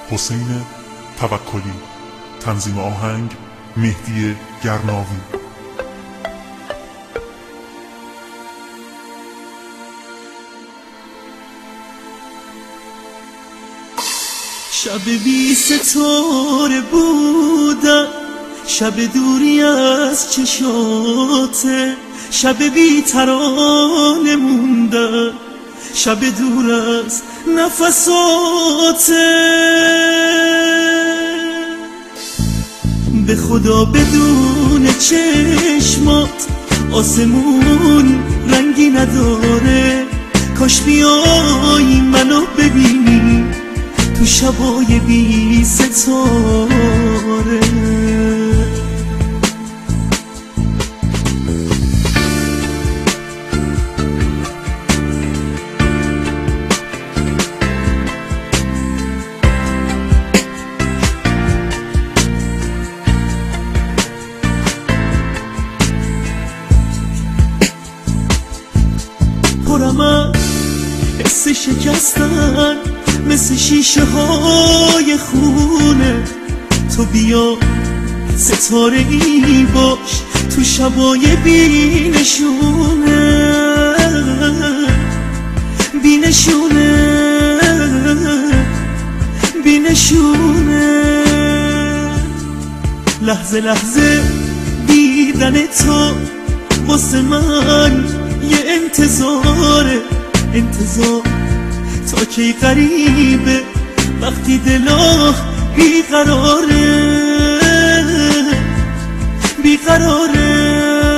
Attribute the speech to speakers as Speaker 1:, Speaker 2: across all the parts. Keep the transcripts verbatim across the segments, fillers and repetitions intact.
Speaker 1: حسین توکلی. تنظیم آهنگ مهدی گرناوی.
Speaker 2: شب بی ستاره بودم، شب دوری از چشاته، شب بی ترانه موندم، شب دور از نفساته. به خدا بدون چشمات آسمون رنگی نداره، کاش بیایی منو ببینی تو شبای بی ستاره. پرم از حس شکستن مثل شیشه های خونه، تو بیا ستاره ای باش تو شبای بی نشونه، بی نشونه، بی نشونه. لحظه لحظه دیدن تو واسه من یه انتظاره، انتظار تا کی غریبه وقتی دلا بیقراره، بیقراره،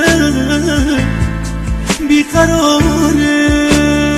Speaker 2: بیقراره.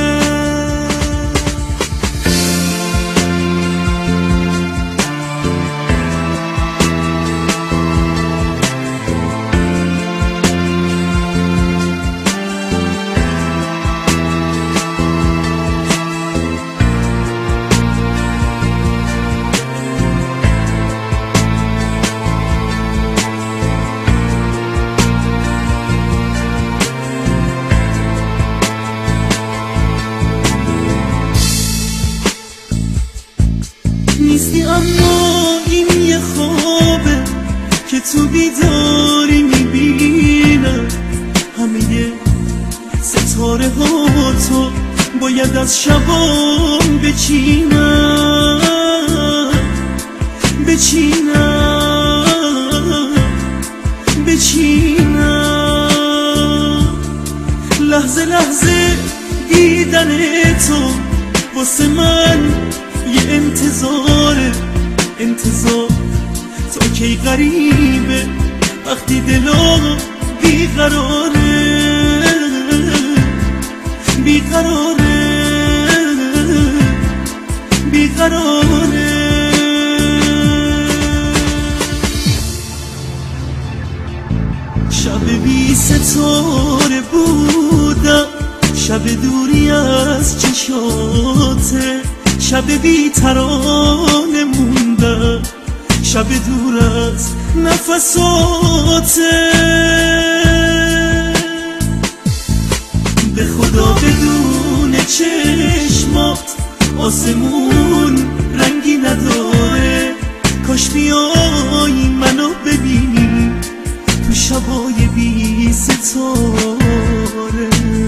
Speaker 2: نیستی اما این یه خوابه که تو بیداری میبینم، همه ستاره ها تو باید از شبام بچینم، بچینم، بچینم. لحظه لحظه دیدن تو واسه من یه انتظاره، انتظار تا کی غریبه وقتی دلا بیقراره، بیقراره، بیقراره. شب بی ستاره بودم، شب دوری از چشاته، شب بی ترانه موندم، شب دور از نفساته. به خدا بدون چشمات آسمون رنگی نداره، کاش بیایی منو ببینی تو شبای بی ستاره.